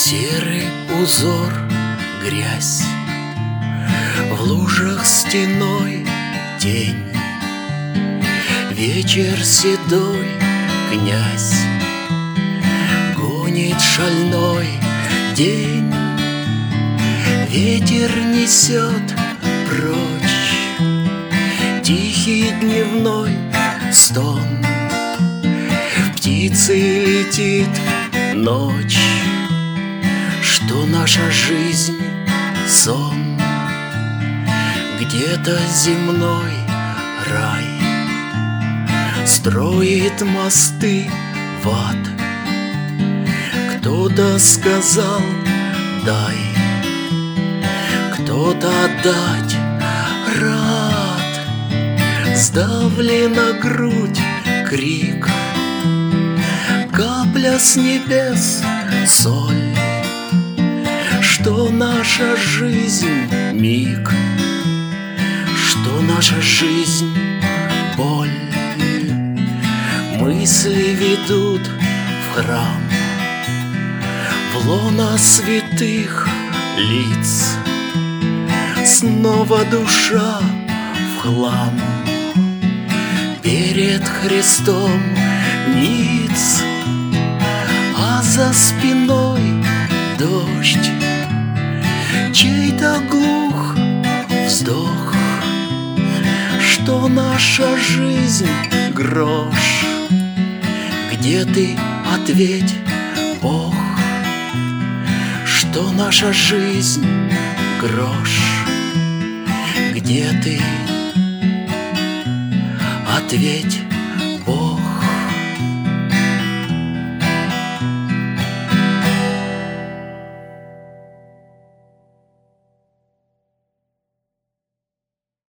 Серый узор, грязь, в лужах стеной тень. Вечер седой, князь, гонит шальной день. Ветер несет прочь тихий дневной стон. Птицей летит ночь, что наша жизнь — сон. Где-то земной рай строит мосты в ад. Кто-то сказал «дай», кто-то отдать рад. Сдавлена грудь, крик, капля с небес, соль. Что наша жизнь — миг, что наша жизнь — боль. Мысли ведут в храм, в лоно святых лиц. Снова душа в хлам, перед Христом ниц. А за спиной дождь, чей-то глух вздох, что наша жизнь — грош. Где ты, ответь, Бог, что наша жизнь — грош. Где ты, ответь,